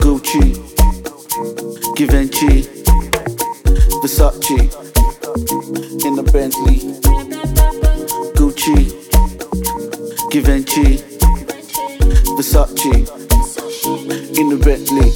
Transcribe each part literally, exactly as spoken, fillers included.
Gucci, Givenchy, Versace, in the Bentley. Gucci, Givenchy, Versace, in the Bentley.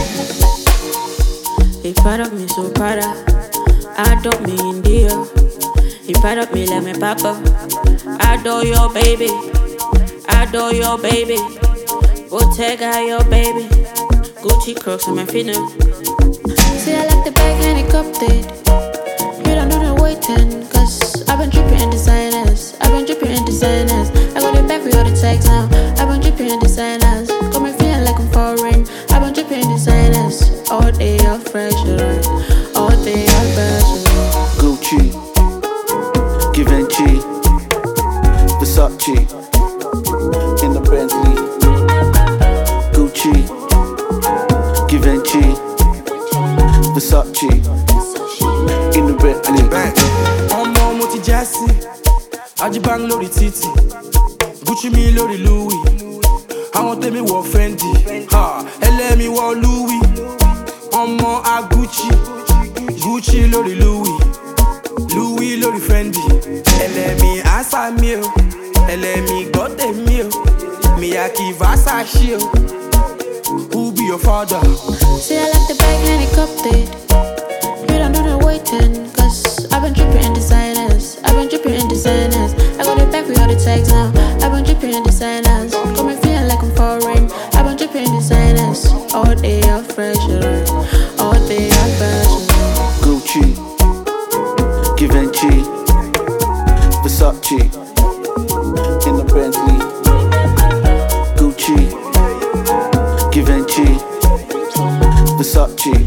He part of me so para, I don't mean deal. He part of me like my papa. I adore your baby, I adore your baby. Bottega your baby, Gucci Crocs on my feet now. See I like the bag and it cupped it. You don't do the waiting, cause I've been dripping in designers. I've been dripping in designers. I got it back with all the tags now. I've been dripping in designers. Got me feeling like I'm foreign. I've been dripping in designers. All day I'm fresh, all day I'm fresh. Gucci, Givenchy, Versace, in the Bentley. Gucci, Givenchy, Versace, in the Bentley. Ọmọ mo ti já sí, Ajibang lórí títì, Gucci mi lórí Louis, àwọn tèmi wọ Fendi, ẹlẹ́mi wọ Louis, ọmọ a Gucci, Gucci lórí Louis, Louis lórí Fendi, ẹlẹ́mi àṣà mi o, ẹlẹ́mi gbọ́ tèmi o, Miyake Versace o, who be your father? See I like the bag and it cupped it. You don't do the waiting, cause I've been dripping in designers. I've been dripping in designers. I got it back with all the tags now. I've been dripping in designers. Got me feeling like I'm foreign. I've been dripping in designers. All day I'm fresh, all day I'm fresh. Gucci, Givenchy, Versace, in the Bentley. Gucci, Givenchy, Versace,